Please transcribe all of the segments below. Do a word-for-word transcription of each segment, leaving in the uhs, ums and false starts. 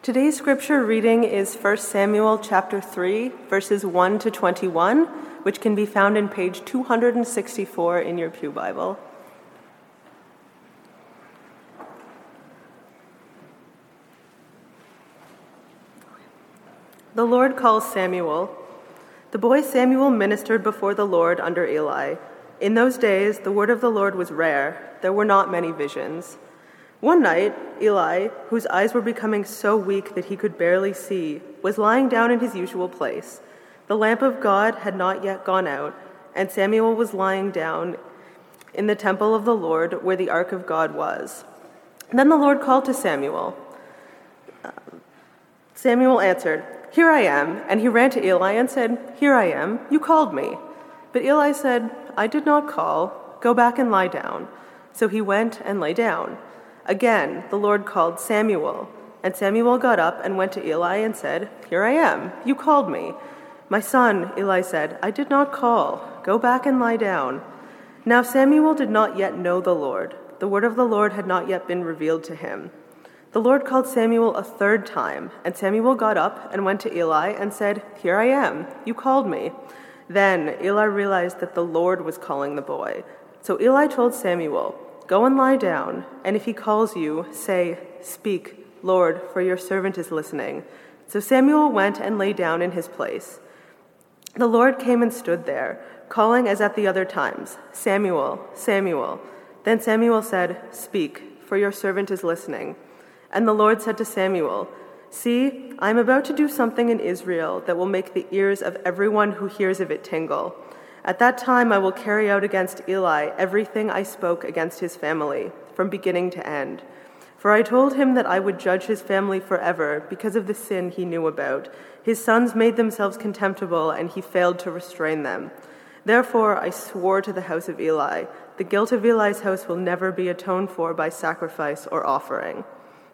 Today's scripture reading is First Samuel chapter three, verses one to twenty-one, which can be found in page two hundred sixty-four in your Pew Bible. The Lord calls Samuel. The boy Samuel ministered before the Lord under Eli. In those days, the word of the Lord was rare. There were not many visions. One night, Eli, whose eyes were becoming so weak that he could barely see, was lying down in his usual place. The lamp of God had not yet gone out, and Samuel was lying down in the temple of the Lord where the ark of God was. Then the Lord called to Samuel. Samuel answered, "Here I am." And he ran to Eli and said, "Here I am. You called me." But Eli said, "I did not call. Go back and lie down." So he went and lay down. Again, the Lord called Samuel. And Samuel got up and went to Eli and said, "Here I am. You called me." "My son," Eli said, "I did not call. Go back and lie down." Now Samuel did not yet know the Lord. The word of the Lord had not yet been revealed to him. The Lord called Samuel a third time, and Samuel got up and went to Eli and said, "Here I am. You called me." Then Eli realized that the Lord was calling the boy. So Eli told Samuel, "Go and lie down, and if he calls you, say, 'Speak, Lord, for your servant is listening.'" So Samuel went and lay down in his place. The Lord came and stood there, calling as at the other times, "Samuel, Samuel." Then Samuel said, "Speak, for your servant is listening." And the Lord said to Samuel, "See, I am about to do something in Israel that will make the ears of everyone who hears of it tingle. At that time I will carry out against Eli everything I spoke against his family, from beginning to end. For I told him that I would judge his family forever because of the sin he knew about. His sons made themselves contemptible, and he failed to restrain them. Therefore I swore to the house of Eli, the guilt of Eli's house will never be atoned for by sacrifice or offering."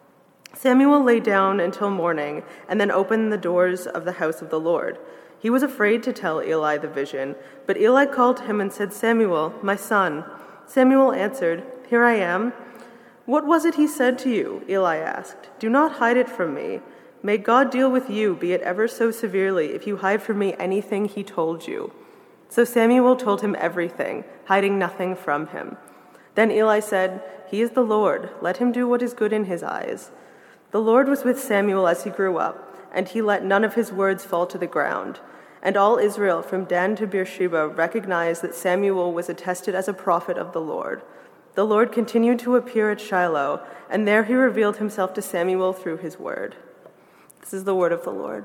Samuel lay down until morning and then opened the doors of the house of the Lord. He was afraid to tell Eli the vision, but Eli called to him and said, "Samuel, my son." Samuel answered, "Here I am." "What was it he said to you?" Eli asked. "Do not hide it from me. May God deal with you, be it ever so severely, if you hide from me anything he told you." So Samuel told him everything, hiding nothing from him. Then Eli said, "He is the Lord. Let him do what is good in his eyes." The Lord was with Samuel as he grew up, and he let none of his words fall to the ground. And all Israel, from Dan to Beersheba, recognized that Samuel was attested as a prophet of the Lord. The Lord continued to appear at Shiloh, and there he revealed himself to Samuel through his word. This is the word of the Lord.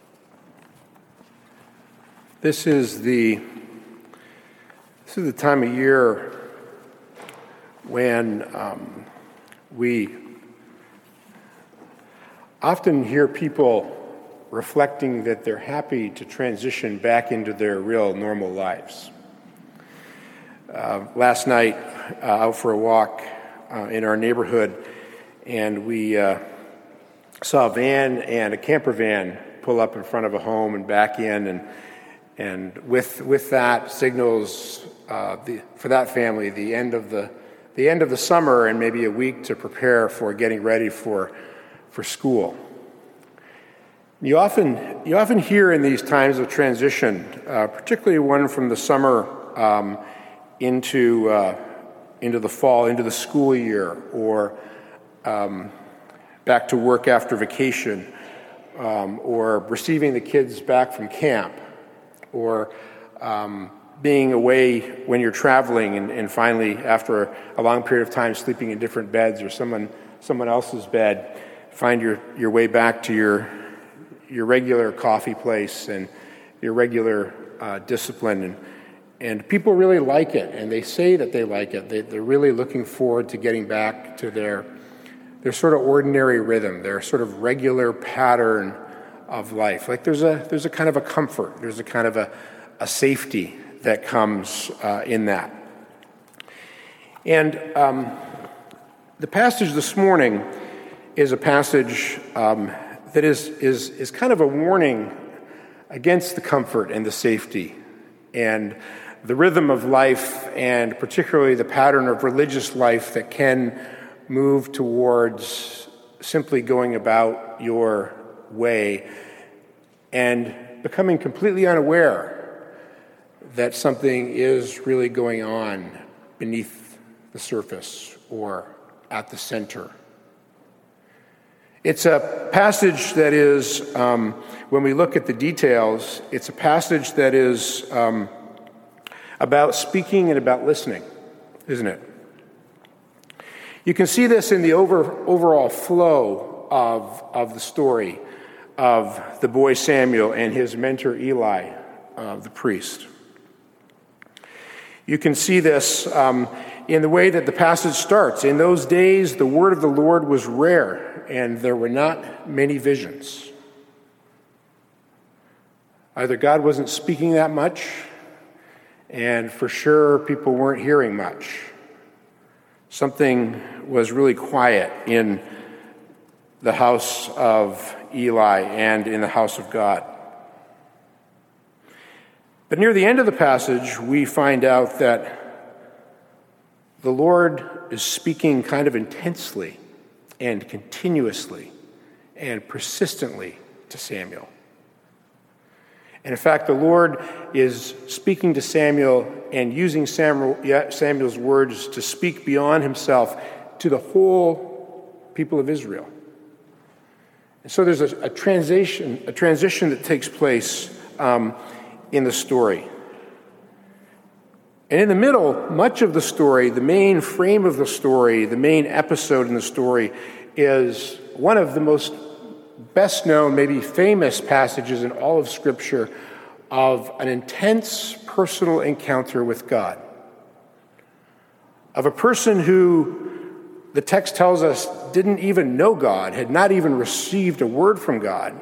This is the this is the time of year when um, we often hear people reflecting that they're happy to transition back into their real normal lives. Uh, last night, uh, out for a walk uh, in our neighborhood, and we uh, saw a van and a camper van pull up in front of a home and back in, and and with with that signals uh, the, for that family the end of the the end of the summer and maybe a week to prepare for getting ready for for school. You often you often hear in these times of transition, uh, particularly one from the summer um, into uh, into the fall, into the school year, or um, back to work after vacation, um, or receiving the kids back from camp, or um, being away when you're traveling, and, and finally, after a long period of time, sleeping in different beds or someone someone else's bed, find your, your way back to your your regular coffee place and your regular uh, discipline. And, and people really like it, and they say that they like it. They, they're really looking forward to getting back to their their sort of ordinary rhythm, their sort of regular pattern of life. Like there's a there's a kind of a comfort, there's a kind of a, a safety that comes uh, in that. And um, the passage this morning is a passage um, that is, is, is kind of a warning against the comfort and the safety and the rhythm of life, and particularly the pattern of religious life that can move towards simply going about your way and becoming completely unaware that something is really going on beneath the surface or at the center. It's a passage that is, um, when we look at the details, it's a passage that is um, about speaking and about listening, isn't it? You can see this in the over, overall flow of, of the story of the boy Samuel and his mentor Eli, uh, the priest. You can see this um, in the way that the passage starts. In those days, the word of the Lord was rare, and there were not many visions. Either God wasn't speaking that much, and for sure people weren't hearing much. Something was really quiet in the house of Eli and in the house of God. But near the end of the passage, we find out that the Lord is speaking kind of intensely and continuously and persistently to Samuel. And in fact, the Lord is speaking to Samuel and using Samuel, Samuel's words to speak beyond himself to the whole people of Israel. And so there's a, a transition, a transition that takes place um, in the story. And in the middle, much of the story, the main frame of the story, the main episode in the story, is one of the most best known, maybe famous passages in all of Scripture of an intense personal encounter with God. Of a person who, the text tells us, didn't even know God, had not even received a word from God,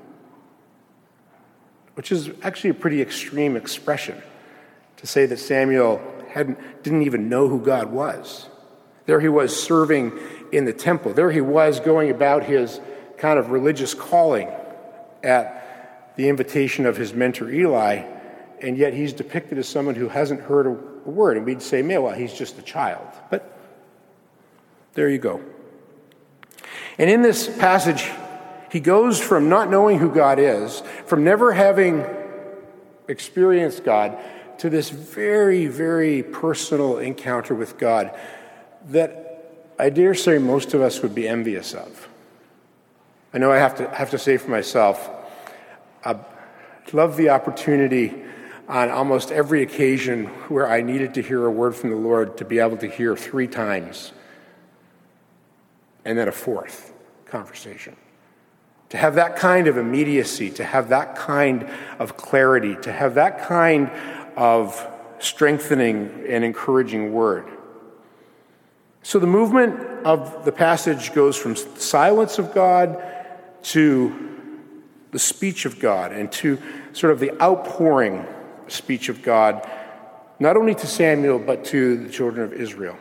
which is actually a pretty extreme expression to say that Samuel hadn't, didn't even know who God was. There he was serving in the temple. There he was going about his kind of religious calling at the invitation of his mentor Eli, and yet he's depicted as someone who hasn't heard a, a word. And we'd say, man, well, he's just a child. But there you go. And in this passage, he goes from not knowing who God is, from never having experienced God, to this very, very personal encounter with God that I dare say most of us would be envious of. I know I have to have to say for myself, I love the opportunity on almost every occasion where I needed to hear a word from the Lord to be able to hear three times and then a fourth conversation. To have that kind of immediacy, to have that kind of clarity, to have that kind of strengthening and encouraging word. So the movement of the passage goes from silence of God to the speech of God and to sort of the outpouring speech of God, not only to Samuel, but to the children of Israel.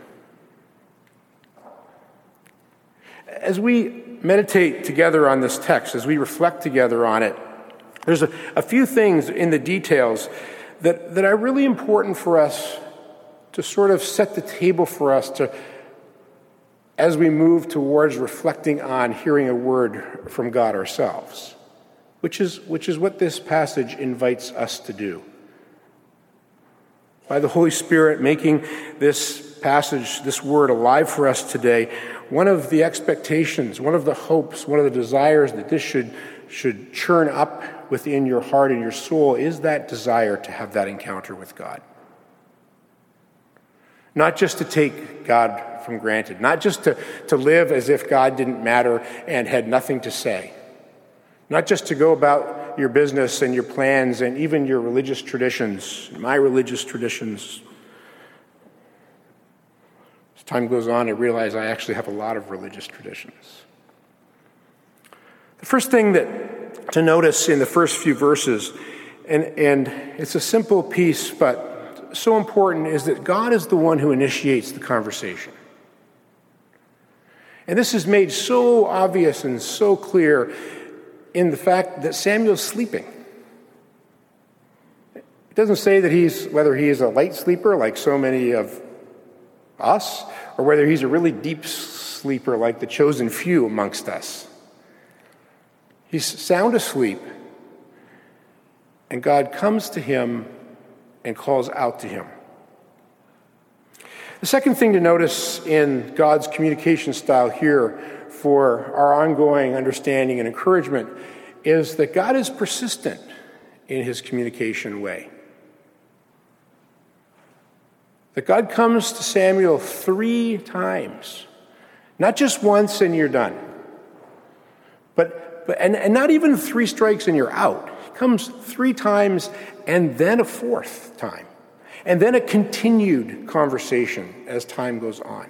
As we meditate together on this text, as we reflect together on it, there's a, a few things in the details that, that are really important for us to sort of set the table for us to, as we move towards reflecting on hearing a word from God ourselves, which is, which is what this passage invites us to do. By the Holy Spirit making this passage, this word alive for us today, one of the expectations, one of the hopes, one of the desires that this should, should churn up within your heart and your soul is that desire to have that encounter with God. Not just to take God from granted, not just to, to live as if God didn't matter and had nothing to say. Not just to go about your business and your plans and even your religious traditions, my religious traditions. As time goes on, I realize I actually have a lot of religious traditions. The first thing that to notice in the first few verses, and, and it's a simple piece, but so important, is that God is the one who initiates the conversation. And this is made so obvious and so clear in the fact that Samuel's sleeping. It doesn't say that he's, whether he is a light sleeper like so many of us, or whether he's a really deep sleeper sleeper like the chosen few amongst us. He's sound asleep, and God comes to him and calls out to him. The second thing to notice in God's communication style here for our ongoing understanding and encouragement is that God is persistent in his communication way. That God comes to Samuel three times, not just once and you're done, but, but and, and not even three strikes and you're out. He comes three times and then a fourth time, and then a continued conversation as time goes on.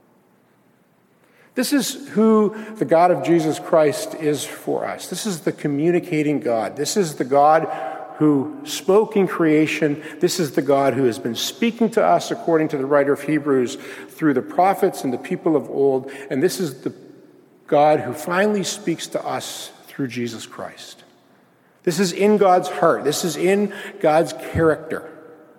This is who the God of Jesus Christ is for us. This is the communicating God. This is the God who spoke in creation. This is the God who has been speaking to us, according to the writer of Hebrews, through the prophets and the people of old. And this is the God who finally speaks to us through Jesus Christ. This is in God's heart. This is in God's character.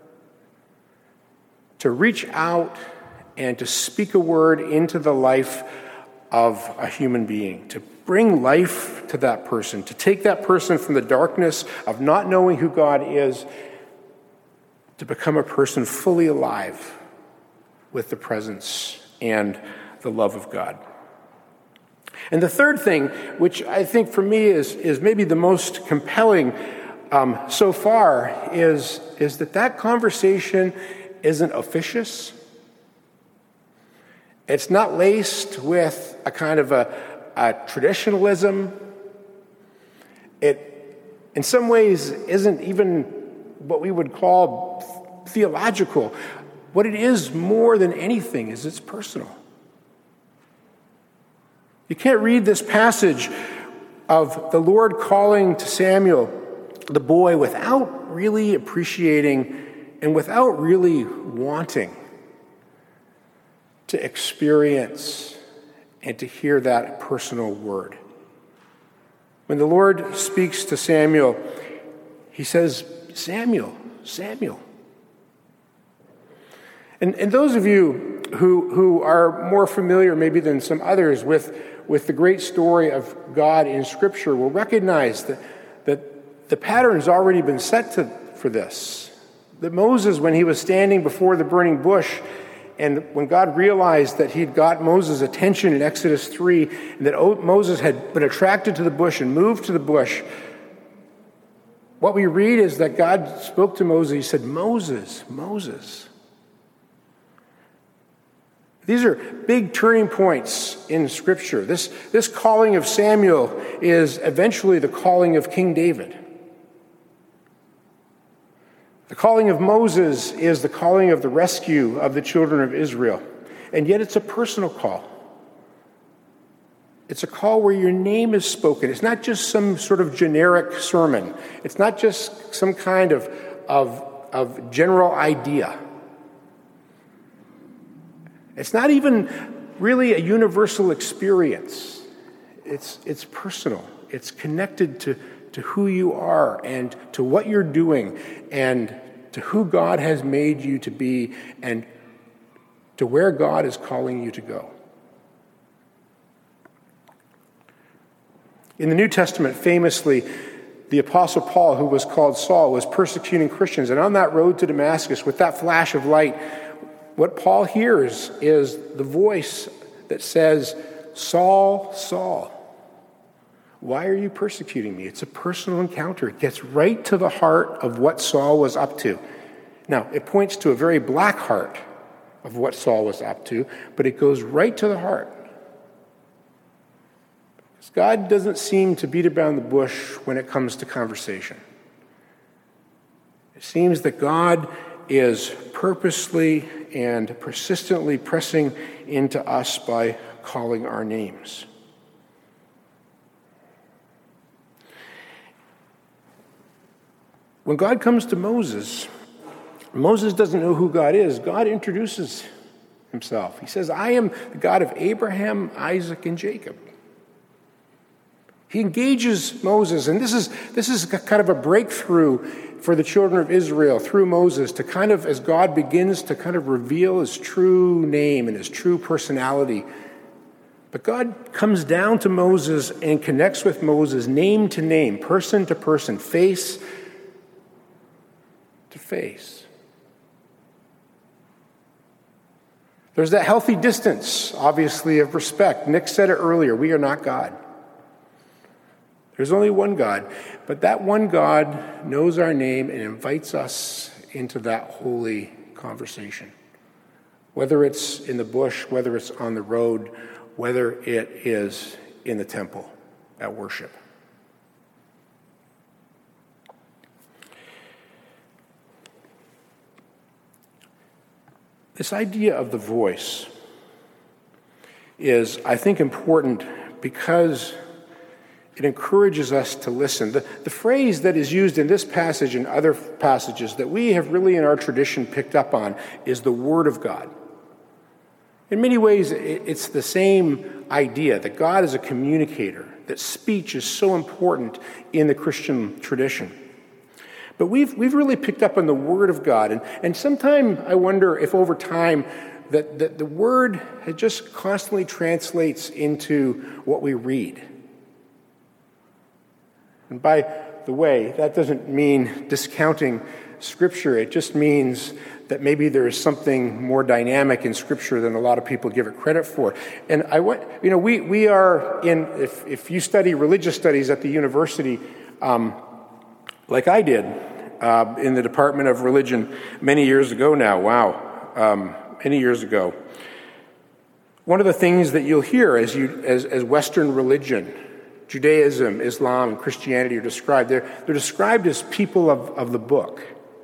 To reach out and to speak a word into the life of a human being, to bring life to that person, to take that person from the darkness of not knowing who God is, to become a person fully alive with the presence and the love of God. And the third thing, which I think for me is, is maybe the most compelling um, so far, is, is that that conversation isn't officious. It's not laced with a kind of a, a traditionalism. It, in some ways, isn't even what we would call theological. What it is more than anything is it's personal. You can't read this passage of the Lord calling to Samuel, the boy, without really appreciating and without really wanting to experience and to hear that personal word. When the Lord speaks to Samuel, he says, Samuel, Samuel. And, and those of you who, who are more familiar maybe than some others with, with the great story of God in Scripture will recognize that, that the pattern's already been set to, for this. That Moses, when he was standing before the burning bush, and when God realized that he'd got Moses' attention in Exodus three, and that Moses had been attracted to the bush and moved to the bush, what we read is that God spoke to Moses. He said, Moses, Moses. These are big turning points in Scripture. This, this calling of Samuel is eventually the calling of King David. The calling of Moses is the calling of the rescue of the children of Israel. And yet it's a personal call. It's a call where your name is spoken. It's not just some sort of generic sermon. It's not just some kind of, of, of general idea. It's not even really a universal experience. It's, it's personal. It's connected to to who you are and to what you're doing and to who God has made you to be and to where God is calling you to go. In the New Testament, famously, the Apostle Paul, who was called Saul, was persecuting Christians. And on that road to Damascus, with that flash of light, what Paul hears is the voice that says, Saul, Saul, why are you persecuting me? It's a personal encounter. It gets right to the heart of what Saul was up to. Now, it points to a very black heart of what Saul was up to, but it goes right to the heart. Because God doesn't seem to beat around the bush when it comes to conversation. It seems that God is purposely and persistently pressing into us by calling our names. When God comes to Moses, Moses doesn't know who God is. God introduces himself. He says, I am the God of Abraham, Isaac, and Jacob. He engages Moses, and this is, this is kind of a breakthrough for the children of Israel through Moses to kind of, as God begins to kind of reveal his true name and his true personality, But God comes down to Moses and connects with Moses name to name, person to person, face to face. There's that healthy distance, obviously, of respect. Nick said it earlier, we are not God. There's only one God, but that one God knows our name and invites us into that holy conversation. Whether it's in the bush, whether it's on the road, whether it is in the temple at worship. This idea of the voice is, I think, important because it encourages us to listen. The, the phrase that is used in this passage and other passages that we have really in our tradition picked up on is the Word of God. In many ways, it, it's the same idea that God is a communicator, that speech is so important in the Christian tradition. But we've we've really picked up on the Word of God, and, and sometimes I wonder if over time that, that the Word it just constantly translates into what we read. And by the way, that doesn't mean discounting Scripture. It just means that maybe there is something more dynamic in Scripture than a lot of people give it credit for. And I want, you know, we we are in, if, if you study religious studies at the university, um, like I did, uh, in the Department of Religion many years ago now, wow, um, many years ago. One of the things that you'll hear as you as, as Western religion, Judaism, Islam, and Christianity are described, they're, they're described as people of, of the book.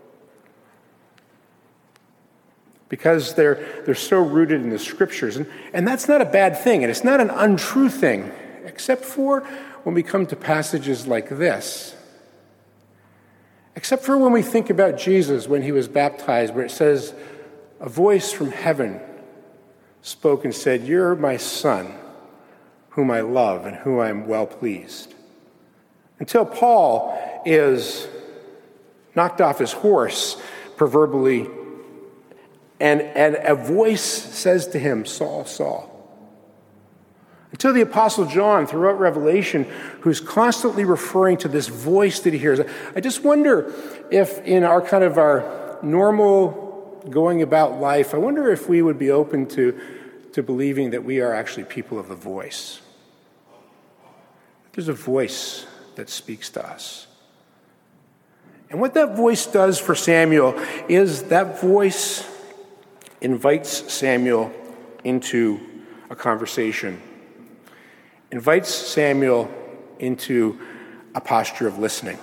Because they're they're so rooted in the Scriptures. And, and that's not a bad thing, and it's not an untrue thing, except for when we come to passages like this. Except for when we think about Jesus when he was baptized, where it says, a voice from heaven spoke and said, "You're my son, whom I love and whom I am well pleased." Until Paul is knocked off his horse, proverbially, and, and a voice says to him, "Saul, Saul." Until the Apostle John, throughout Revelation, who's constantly referring to this voice that he hears. I just wonder if in our kind of our normal going about life, I wonder if we would be open to, to believing that we are actually people of the voice. There's a voice that speaks to us. And what that voice does for Samuel is that voice invites Samuel into a conversation, invites Samuel into a posture of listening.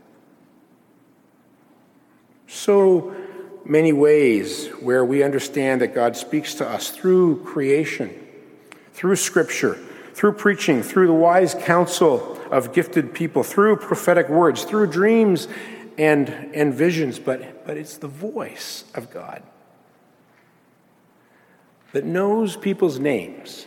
So many ways where we understand that God speaks to us through creation, through Scripture, through preaching, through the wise counsel of gifted people, through prophetic words, through dreams and, and visions, but, but it's the voice of God that knows people's names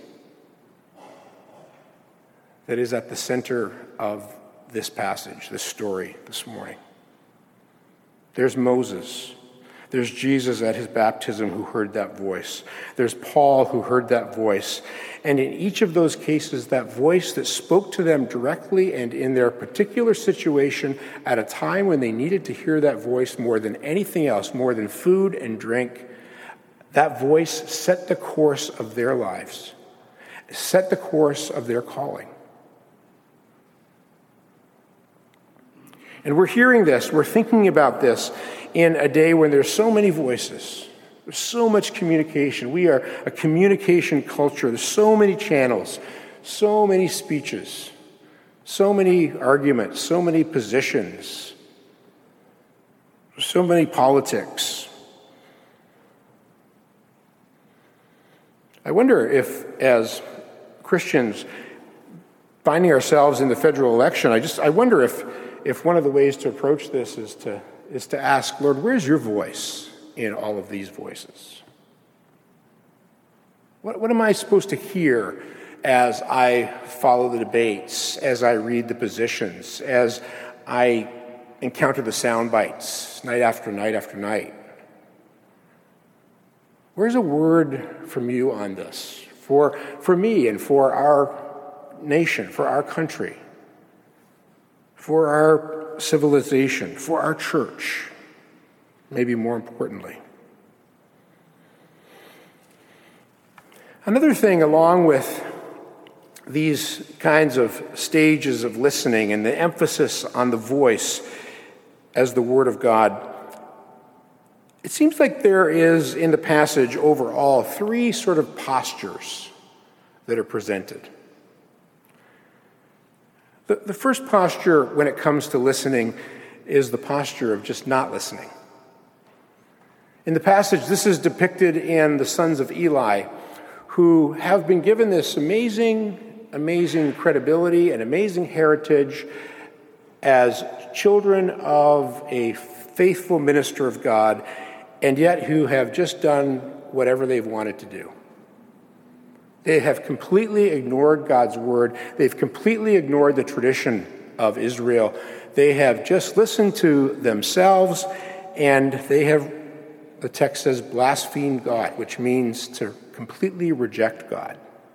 that is at the center of this passage, this story this morning. There's Moses. There's Jesus at his baptism who heard that voice. There's Paul who heard that voice. And in each of those cases, that voice that spoke to them directly and in their particular situation at a time when they needed to hear that voice more than anything else, more than food and drink, that voice set the course of their lives, set the course of their calling. And we're hearing this, we're thinking about this in a day when there's so many voices, there's so much communication. We are a communication culture. There's so many channels, so many speeches, so many arguments, so many positions, so many politics. I wonder if, as Christians, finding ourselves in the federal election, I just I wonder if if one of the ways to approach this is to is to ask, Lord, where's your voice in all of these voices? What, what am I supposed to hear as I follow the debates, as I read the positions, as I encounter the sound bites night after night after night? Where's a word from you on this for, for me and for our nation, for our country, for our civilization, for our church, maybe more importantly. Another thing, along with these kinds of stages of listening and the emphasis on the voice as the Word of God, it seems like there is in the passage overall three sort of postures that are presented. The, the first posture when it comes to listening is the posture of just not listening. In the passage, this is depicted in the sons of Eli, who have been given this amazing, amazing credibility and amazing heritage as children of a faithful minister of God, and yet who have just done whatever they've wanted to do. They have completely ignored God's word. They've completely ignored the tradition of Israel. They have just listened to themselves, and they have, the text says, blasphemed God, which means to completely reject God.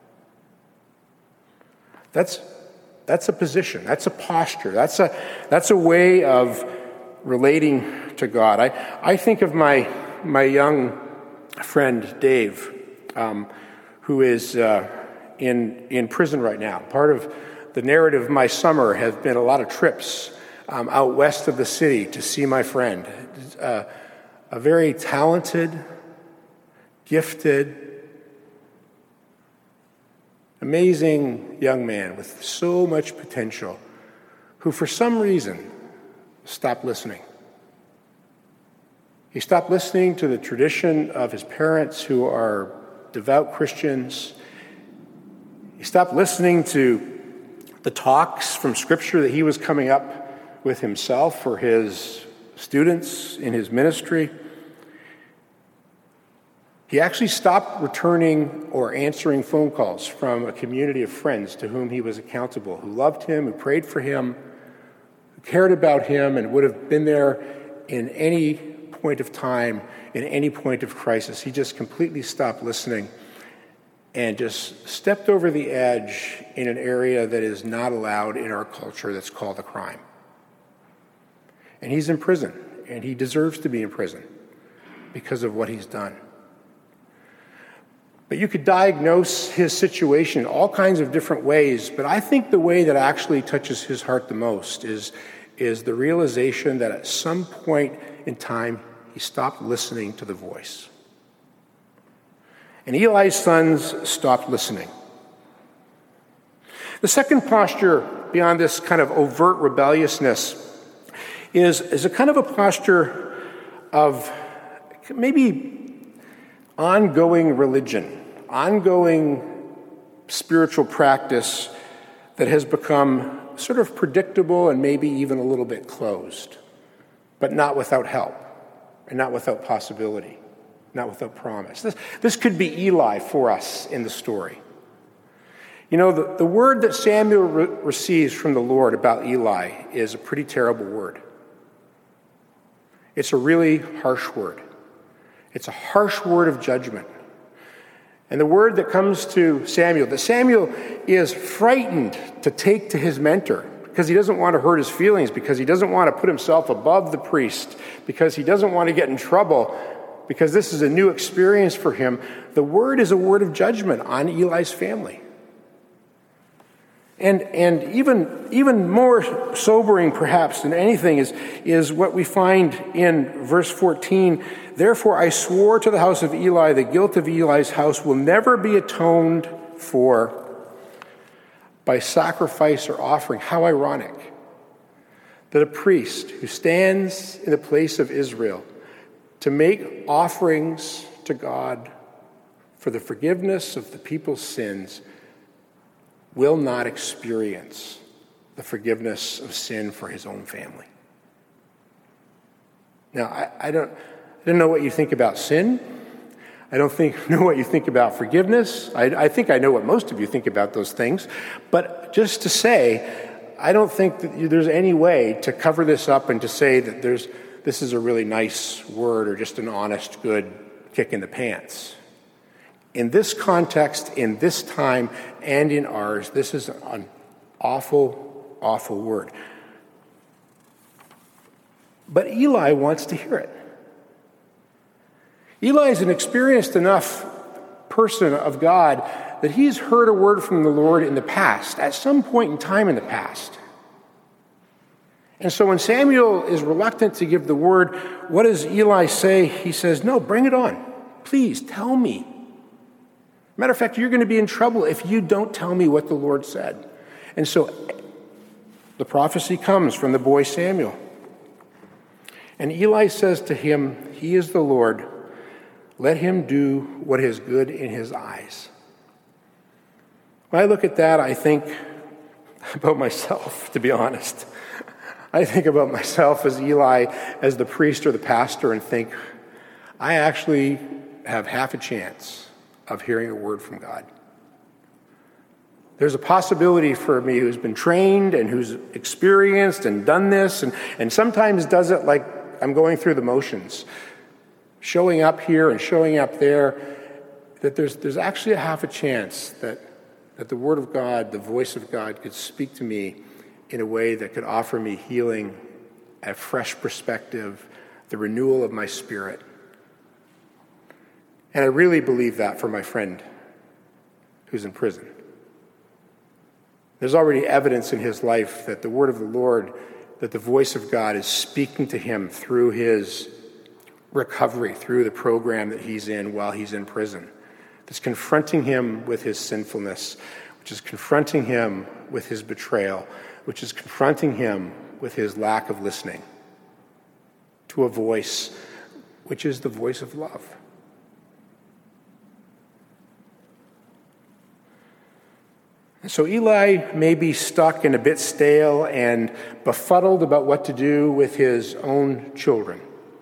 That's, that's a position. That's a posture. That's a, that's a way of relating to God. I, I think of my, my young friend, Dave, um, who is uh, in, in prison right now. Part of the narrative of my summer has been a lot of trips um, out west of the city to see my friend. Uh, a very talented, gifted, amazing young man with so much potential, who for some reason stopped listening. He stopped listening to the tradition of his parents, who are devout Christians. He stopped listening to the talks from Scripture that he was coming up with himself for his students in his ministry. He actually stopped returning or answering phone calls from a community of friends to whom he was accountable, who loved him, who prayed for him, who cared about him, and would have been there in any point of time, in any point of crisis. He just completely stopped listening and just stepped over the edge in an area that is not allowed in our culture, that's called a crime. And he's in prison, and he deserves to be in prison because of what he's done. But you could diagnose his situation in all kinds of different ways, but I think the way that actually touches his heart the most is, is the realization that at some point in time, he stopped listening to the voice. And Eli's sons stopped listening. The second posture, beyond this kind of overt rebelliousness, is, is a kind of a posture of maybe ongoing religion, ongoing spiritual practice that has become sort of predictable and maybe even a little bit closed, but not without help and not without possibility, not without promise. This, this could be Eli for us in the story. You know, the, the word that Samuel re- receives from the Lord about Eli is a pretty terrible word. It's a really harsh word. It's a harsh word of judgment. And the word that comes to Samuel, that Samuel is frightened to take to his mentor because he doesn't want to hurt his feelings, because he doesn't want to put himself above the priest, because he doesn't want to get in trouble, because this is a new experience for him. The word is a word of judgment on Eli's family. And and even even more sobering, perhaps, than anything is, is what we find in verse fourteen. Therefore I swore to the house of Eli, the guilt of Eli's house will never be atoned for by sacrifice or offering. How ironic that a priest who stands in the place of Israel to make offerings to God for the forgiveness of the people's sins will not experience the forgiveness of sin for his own family. Now, I, I don't I don't know what you think about sin. I don't think know what you think about forgiveness. I, I think I know what most of you think about those things. But just to say, I don't think that you, there's any way to cover this up and to say that there's this is a really nice word or just an honest, good kick in the pants. In this context, in this time, and in ours, this is an awful, awful word. But Eli wants to hear it. Eli is an experienced enough person of God that he's heard a word from the Lord in the past, at some point in time in the past. And so when Samuel is reluctant to give the word, what does Eli say? He says, no, bring it on. Please tell me. Matter of fact, you're going to be in trouble if you don't tell me what the Lord said. And so the prophecy comes from the boy Samuel. And Eli says to him, he is the Lord. Let him do what is good in his eyes. When I look at that, I think about myself, to be honest. I think about myself as Eli, as the priest or the pastor, and think, I actually have half a chance of hearing a word from God. There's a possibility for me who's been trained and who's experienced and done this, and, and sometimes does it like I'm going through the motions, showing up here and showing up there, that there's there's actually a half a chance that, that the Word of God, the voice of God, could speak to me in a way that could offer me healing, a fresh perspective, the renewal of my spirit. And I really believe that for my friend who's in prison. There's already evidence in his life that the word of the Lord, that the voice of God is speaking to him through his recovery, through the program that he's in while he's in prison. That's confronting him with his sinfulness, which is confronting him with his betrayal, which is confronting him with his lack of listening to a voice which is the voice of love. So Eli may be stuck and a bit stale and befuddled about what to do with his own children.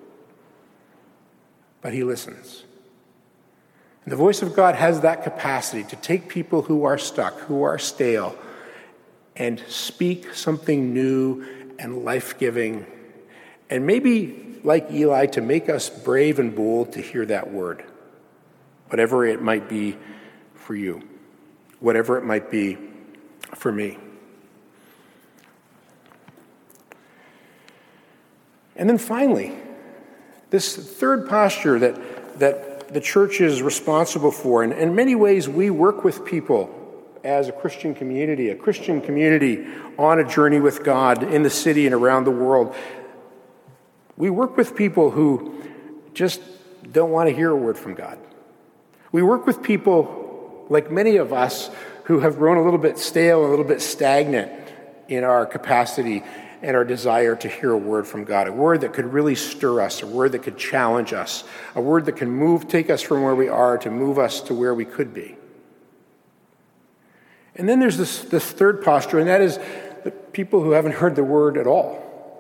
But he listens. And the voice of God has that capacity to take people who are stuck, who are stale, and speak something new and life-giving, and maybe, like Eli, to make us brave and bold to hear that word, whatever it might be for you. Whatever it might be for me. And then finally, this third posture that, that the church is responsible for, and in many ways we work with people as a Christian community, a Christian community on a journey with God in the city and around the world. We work with people who just don't want to hear a word from God. We work with people like many of us who have grown a little bit stale, a little bit stagnant in our capacity and our desire to hear a word from God, a word that could really stir us, a word that could challenge us, a word that can move, take us from where we are to move us to where we could be. And then there's this, this third posture, and that is the people who haven't heard the word at all.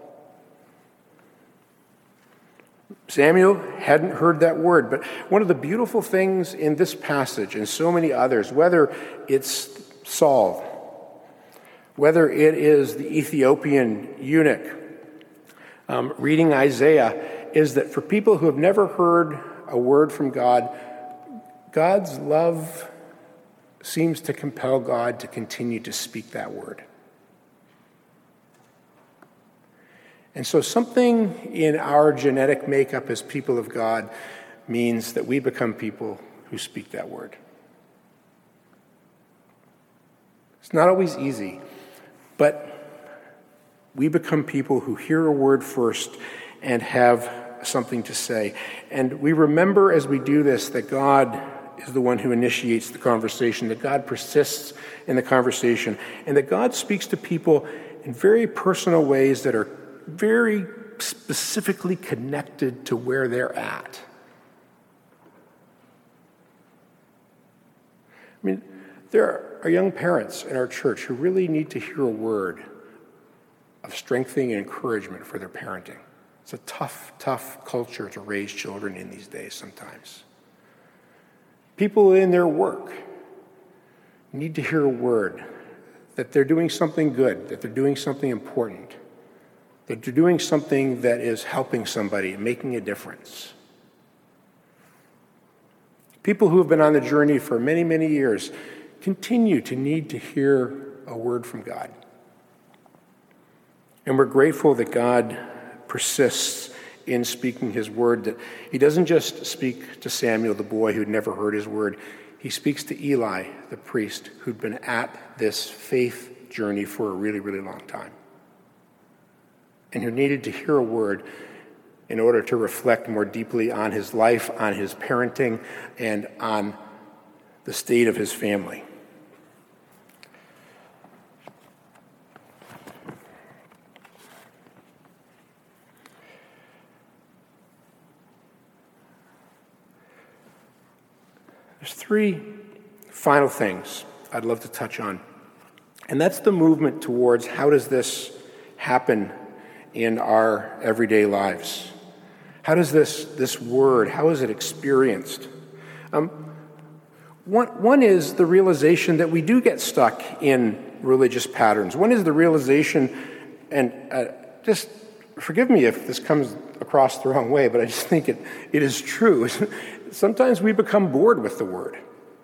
Samuel hadn't heard that word, but one of the beautiful things in this passage and so many others, whether it's Saul, whether it is the Ethiopian eunuch um, reading Isaiah, is that for people who have never heard a word from God, God's love seems to compel God to continue to speak that word. And so something in our genetic makeup as people of God means that we become people who speak that word. It's not always easy, but we become people who hear a word first and have something to say. And we remember as we do this that God is the one who initiates the conversation, that God persists in the conversation, and that God speaks to people in very personal ways that are very specifically connected to where they're at. I mean, there are young parents in our church who really need to hear a word of strengthening and encouragement for their parenting. It's a tough, tough culture to raise children in these days sometimes. People in their work need to hear a word that they're doing something good, that they're doing something important, that they're doing something that is helping somebody, making a difference. People who have been on the journey for many, many years continue to need to hear a word from God. And we're grateful that God persists in speaking his word, that he doesn't just speak to Samuel, the boy who'd never heard his word. He speaks to Eli, the priest, who'd been at this faith journey for a really, really long time, and who needed to hear a word in order to reflect more deeply on his life, on his parenting, and on the state of his family. There's three final things I'd love to touch on, and that's the movement towards how does this happen in our everyday lives? How does this, this word, how is it experienced? Um, one, one is the realization that we do get stuck in religious patterns. One is the realization, and uh, just forgive me if this comes across the wrong way, but I just think it, it is true. Sometimes we become bored with the word.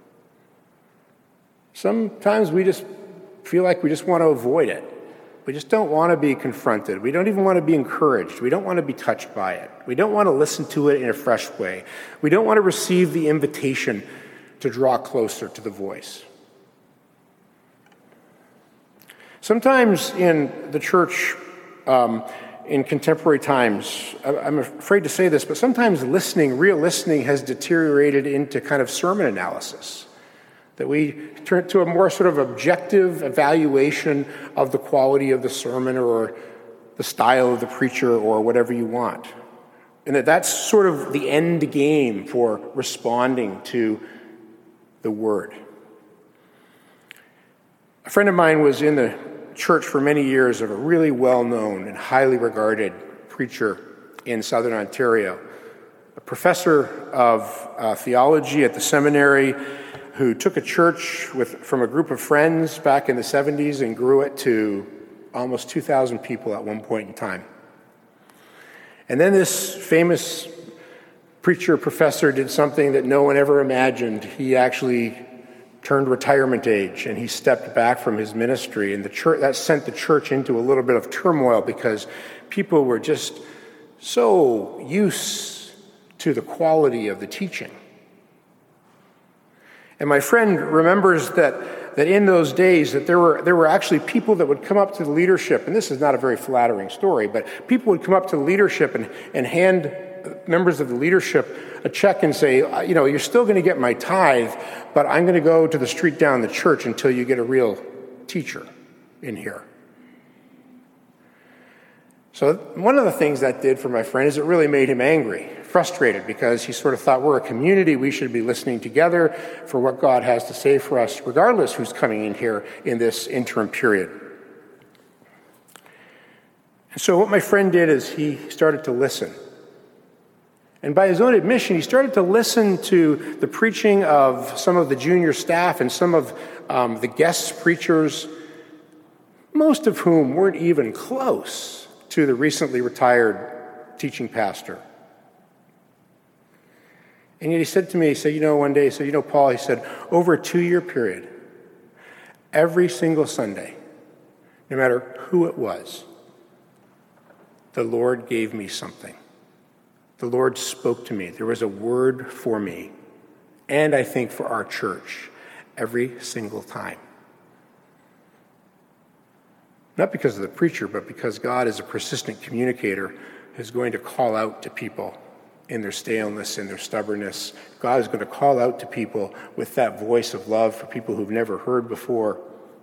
Sometimes we just feel like we just want to avoid it. We just don't want to be confronted. We don't even want to be encouraged. We don't want to be touched by it. We don't want to listen to it in a fresh way. We don't want to receive the invitation to draw closer to the voice. Sometimes in the church, um, in contemporary times, I'm afraid to say this, but sometimes listening, real listening, has deteriorated into kind of sermon analysis. That we turn to a more sort of objective evaluation of the quality of the sermon or the style of the preacher or whatever you want. And that that's sort of the end game for responding to the word. A friend of mine was in the church for many years of a really well-known and highly regarded preacher in Southern Ontario, a professor of uh, theology at the seminary, who took a church with, from a group of friends back in the seventies and grew it to almost two thousand people at one point in time. And then this famous preacher, professor, did something that no one ever imagined. He actually turned retirement age, and he stepped back from his ministry. And the church, that sent the church into a little bit of turmoil because people were just so used to the quality of the teaching. And my friend remembers that, that in those days that there were there were actually people that would come up to the leadership, and this is not a very flattering story, but people would come up to the leadership and, and hand members of the leadership a check and say, you know, you're still going to get my tithe, but I'm going to go to the street down the church until you get a real teacher in here. So one of the things that did for my friend is it really made him angry, frustrated, because he sort of thought, we're a community, we should be listening together for what God has to say for us, regardless who's coming in here in this interim period. And so what my friend did is he started to listen. And by his own admission, he started to listen to the preaching of some of the junior staff and some of um, the guest preachers, most of whom weren't even close to the recently retired teaching pastor. And yet he said to me, he said, you know, one day, he said, you know, Paul, he said, over a two-year period, every single Sunday, no matter who it was, the Lord gave me something. The Lord spoke to me. There was a word for me, and I think for our church, every single time. Not because of the preacher, but because God is a persistent communicator who's going to call out to people in their staleness, in their stubbornness. God is going to call out to people with that voice of love for people who've never heard before.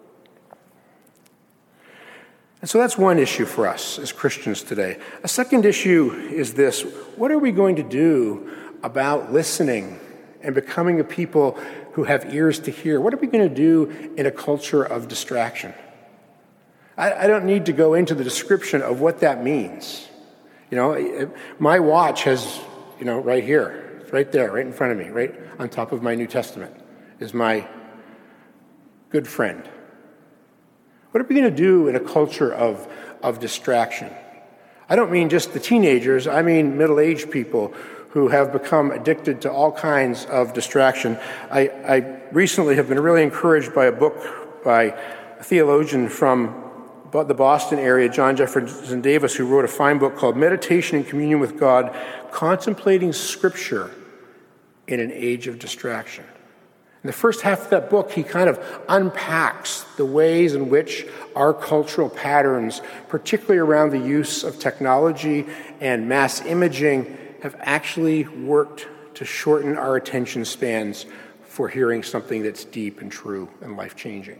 And so that's one issue for us as Christians today. A second issue is this: what are we going to do about listening and becoming a people who have ears to hear? What are we going to do in a culture of distraction? I, I don't need to go into the description of what that means. You know, my watch has, you know, right here, right there, right in front of me, right on top of my New Testament, is my good friend. What are we going to do in a culture of, of distraction? I don't mean just the teenagers. I mean middle-aged people who have become addicted to all kinds of distraction. I, I recently have been really encouraged by a book by a theologian from the Boston area, John Jefferson Davis, who wrote a fine book called Meditation and Communion with God, Contemplating Scripture in an Age of Distraction. In the first half of that book, he kind of unpacks the ways in which our cultural patterns, particularly around the use of technology and mass imaging, have actually worked to shorten our attention spans for hearing something that's deep and true and life-changing.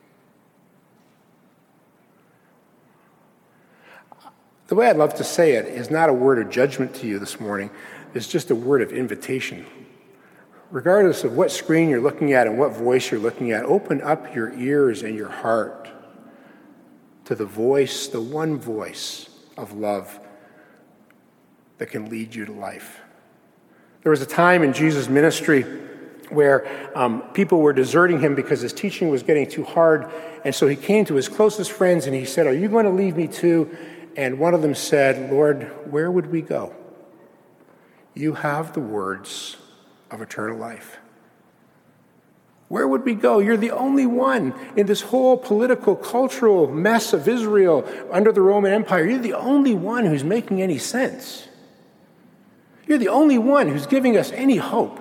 The way I'd love to say it is not a word of judgment to you this morning. It's just a word of invitation. Regardless of what screen you're looking at and what voice you're looking at, open up your ears and your heart to the voice, the one voice of love that can lead you to life. There was a time in Jesus' ministry where um, people were deserting him because his teaching was getting too hard, and so he came to his closest friends and he said, "Are you going to leave me too?" And one of them said, "Lord, where would we go? You have the words of eternal life. Where would we go? You're the only one in this whole political, cultural mess of Israel under the Roman Empire. You're the only one who's making any sense. You're the only one who's giving us any hope.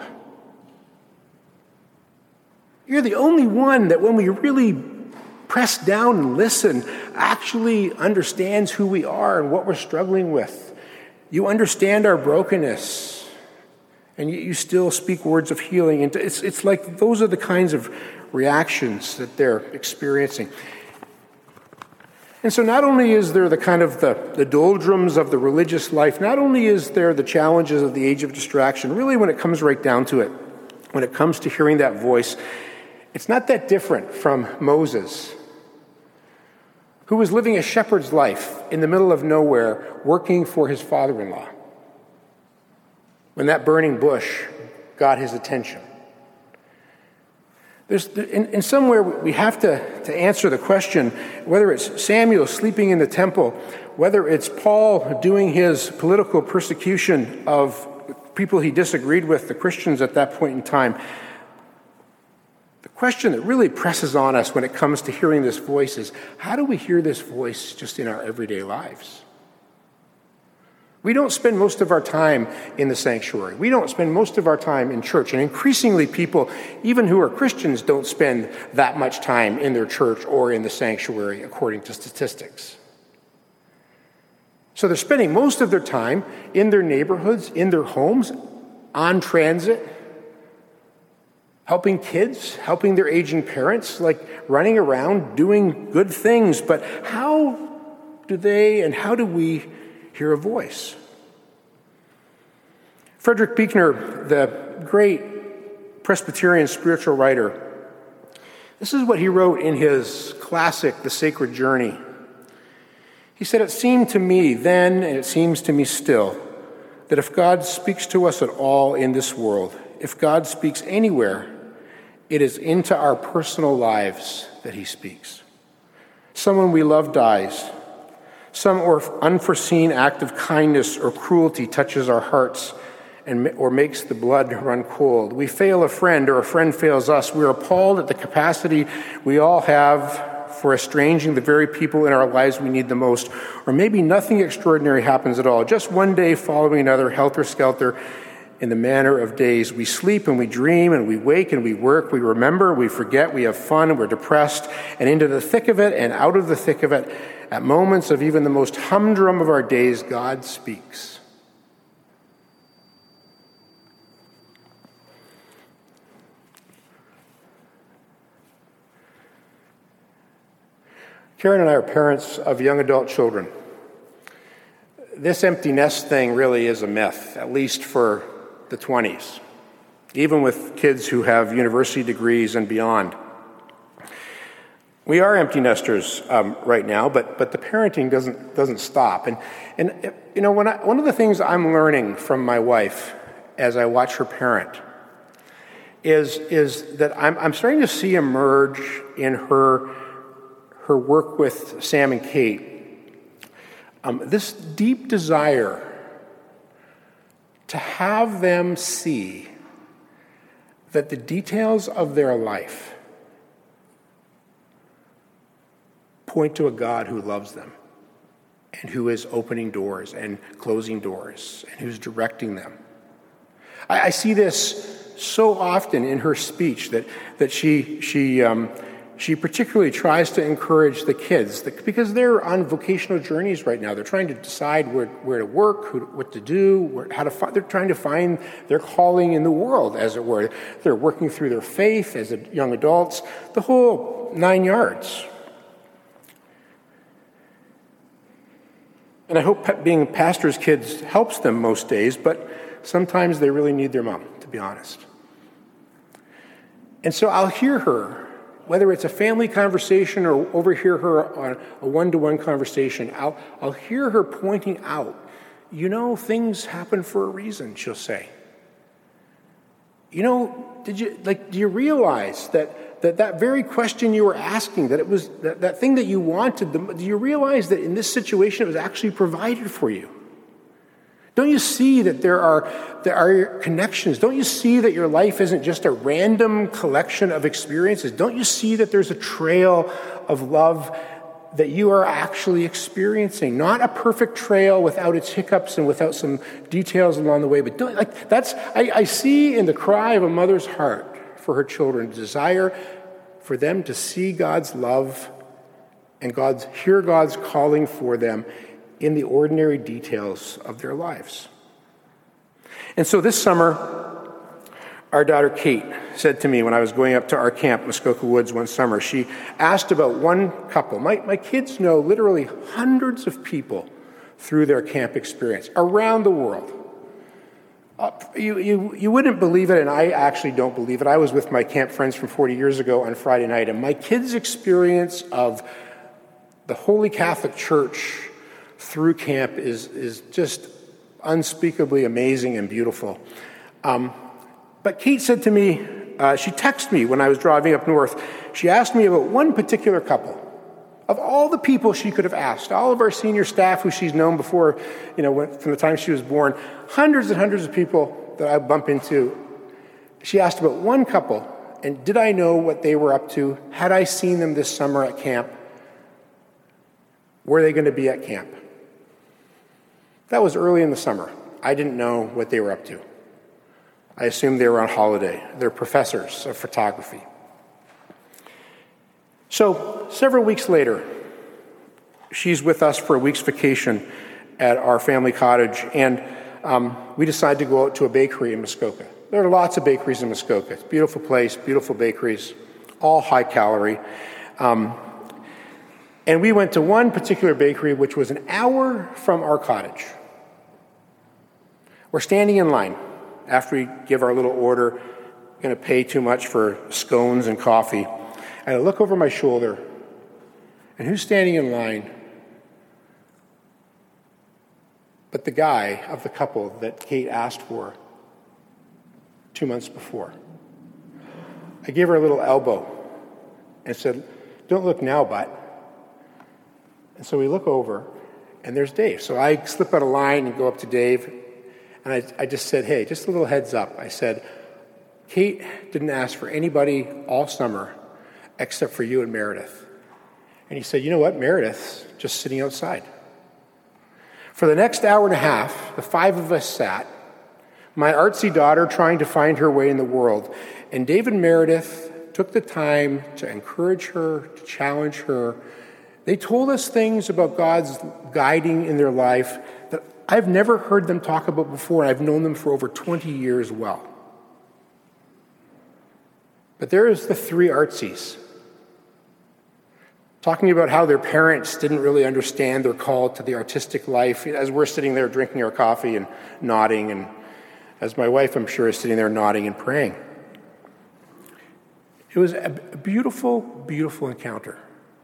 You're the only one that when we really press down and listen, actually understands who we are and what we're struggling with. You understand our brokenness. And yet you still speak words of healing. And it's, it's like those are the kinds of reactions that they're experiencing. And so not only is there the kind of the, the doldrums of the religious life, not only is there the challenges of the age of distraction, really when it comes right down to it, when it comes to hearing that voice, it's not that different from Moses, who was living a shepherd's life in the middle of nowhere, working for his father-in-law, when that burning bush got his attention. There's, in, in somewhere, we have to, to answer the question, whether it's Samuel sleeping in the temple, whether it's Paul doing his political persecution of people he disagreed with, the Christians at that point in time. The question that really presses on us when it comes to hearing this voice is, how do we hear this voice just in our everyday lives? We don't spend most of our time in the sanctuary. We don't spend most of our time in church. And increasingly people, even who are Christians, don't spend that much time in their church or in the sanctuary, according to statistics. So they're spending most of their time in their neighborhoods, in their homes, on transit, helping kids, helping their aging parents, like running around, doing good things. But how do they and how do we hear a voice? Frederick Buechner, the great Presbyterian spiritual writer, this is what he wrote in his classic, The Sacred Journey. He said, "It seemed to me then, and it seems to me still, that if God speaks to us at all in this world, if God speaks anywhere, it is into our personal lives that he speaks. Someone we love dies. Some or unforeseen act of kindness or cruelty touches our hearts and or makes the blood run cold. We fail a friend or a friend fails us. We are appalled at the capacity we all have for estranging the very people in our lives we need the most. Or maybe nothing extraordinary happens at all. Just one day following another, helter-skelter, in the manner of days. We sleep and we dream and we wake and we work. We remember, we forget, we have fun, we're depressed. And into the thick of it and out of the thick of it, at moments of even the most humdrum of our days, God speaks. Karen and I are parents of young adult children. This empty nest thing really is a myth, at least for the twenties, even with kids who have university degrees and beyond. We are empty nesters um, right now, but but the parenting doesn't doesn't stop. And and you know, when I, one of the things I'm learning from my wife as I watch her parent is is that I'm I'm starting to see emerge in her her work with Sam and Kate um, this deep desire to have them see that the details of their life point to a God who loves them and who is opening doors and closing doors and who's directing them. I, I see this so often in her speech that that she she um, she particularly tries to encourage the kids that, because they're on vocational journeys right now. They're trying to decide where where to work, who, what to do, where, how to find. They're trying to find their calling in the world, as it were. They're working through their faith as young adults, the whole nine yards. And I hope being a pastor's kids helps them most days, but sometimes they really need their mom, to be honest. And so I'll hear her, whether it's a family conversation or overhear her on a one-to-one conversation, I'll, I'll hear her pointing out, you know, things happen for a reason, she'll say. You know, did you, like, do you realize that that, that very question you were asking, that it was that, that thing that you wanted, do you realize that in this situation it was actually provided for you? Don't you see that there are there are connections? Don't you see that your life isn't just a random collection of experiences? Don't you see that there's a trail of love that you are actually experiencing? Not a perfect trail without its hiccups and without some details along the way, but don't, like that's I, I see in the cry of a mother's heart for her children, desire for them to see God's love and God's hear God's calling for them in the ordinary details of their lives. And so this summer, our daughter Kate said to me when I was going up to our camp, Muskoka Woods, one summer, she asked about one couple. My, my kids know literally hundreds of people through their camp experience around the world. Uh, you, you, you wouldn't believe it, and I actually don't believe it. I was with my camp friends from forty years ago on Friday night, and my kids' experience of the Holy Catholic Church through camp is, is just unspeakably amazing and beautiful. Um, but Kate said to me, uh, she texted me when I was driving up north, she asked me about one particular couple. Of all the people she could have asked, all of our senior staff who she's known before, you know, from the time she was born, hundreds and hundreds of people that I bump into, she asked about one couple, and did I know what they were up to? Had I seen them this summer at camp? Were they going to be at camp? That was early in the summer. I didn't know what they were up to. I assumed they were on holiday. They're professors of photography. So several weeks later, she's with us for a week's vacation at our family cottage, and um, we decided to go out to a bakery in Muskoka. There are lots of bakeries in Muskoka. It's a beautiful place, beautiful bakeries, all high calorie. Um, and we went to one particular bakery, which was an hour from our cottage. We're standing in line after we give our little order, going to pay too much for scones and coffee. And I look over my shoulder, and who's standing in line but the guy of the couple that Kate asked for two months before? I gave her a little elbow and said, "Don't look now, but." And so we look over, and there's Dave. So I slip out of line and go up to Dave, and I, I just said, "Hey, just a little heads up." I said, "Kate didn't ask for anybody all summer except for you and Meredith." And he said, "You know what? Meredith's just sitting outside." For the next hour and a half, the five of us sat, my artsy daughter trying to find her way in the world, and Dave and Meredith took the time to encourage her, to challenge her. They told us things about God's guiding in their life that I've never heard them talk about before, and I've known them for over twenty years well. But there's the three artsies talking about how their parents didn't really understand their call to the artistic life, as we're sitting there drinking our coffee and nodding, and as my wife, I'm sure, is sitting there nodding and praying. It was a beautiful, beautiful encounter,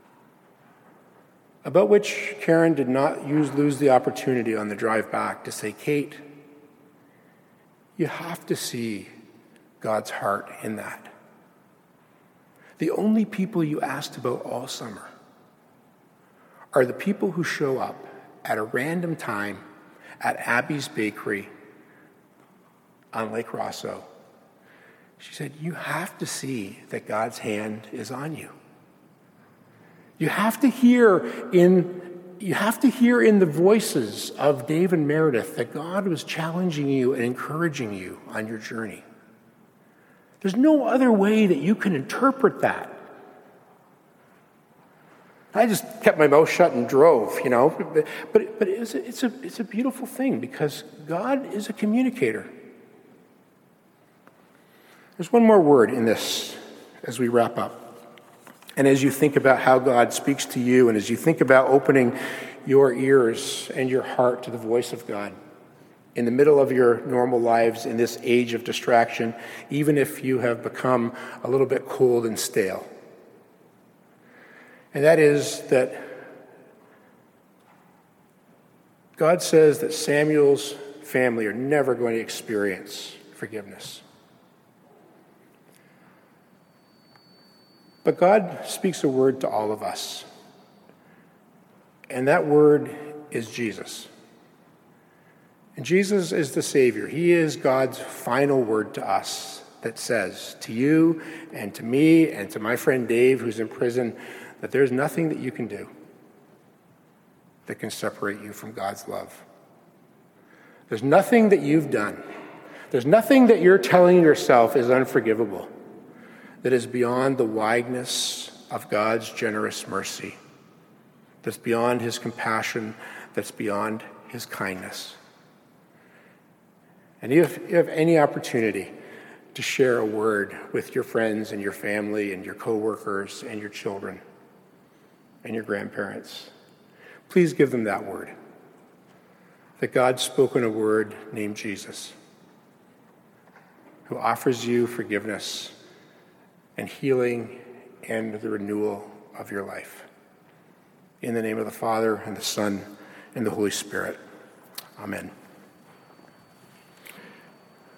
about which Karen did not use, lose the opportunity on the drive back to say, "Kate, you have to see God's heart in that. The only people you asked about all summer are the people who show up at a random time at Abby's Bakery on Lake Rosso. She said, you have to see that God's hand is on you. You have to hear in you have to hear in the voices of Dave and Meredith that God was challenging you and encouraging you on your journey. There's no other way that you can interpret that. I just kept my mouth shut and drove, you know. But but, but it's, a, it's, a, it's a beautiful thing because God is a communicator. There's one more word in this as we wrap up. And as you think about how God speaks to you, and as you think about opening your ears and your heart to the voice of God in the middle of your normal lives in this age of distraction, even if you have become a little bit cold and stale. And that is that God says that Samuel's family are never going to experience forgiveness. But God speaks a word to all of us. And that word is Jesus. And Jesus is the Savior. He is God's final word to us that says to you and to me and to my friend Dave, who's in prison, that there's nothing that you can do that can separate you from God's love. There's nothing that you've done. There's nothing that you're telling yourself is unforgivable that is beyond the wideness of God's generous mercy, that's beyond his compassion, that's beyond his kindness. And if you have any opportunity to share a word with your friends and your family and your coworkers and your children and your grandparents, please give them that word, that God's spoken a word named Jesus, who offers you forgiveness and healing and the renewal of your life. In the name of the Father, and the Son, and the Holy Spirit. Amen.